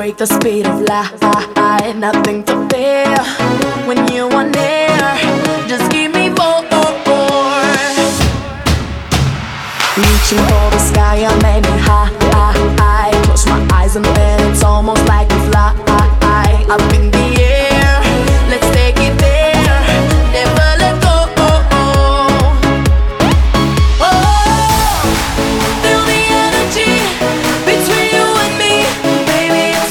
break the speed of light. Nothing to fear when you are near. Just give me more. Reaching for the sky, I'm aiming high. Close my eyes and then it's almost like a fly. Up in the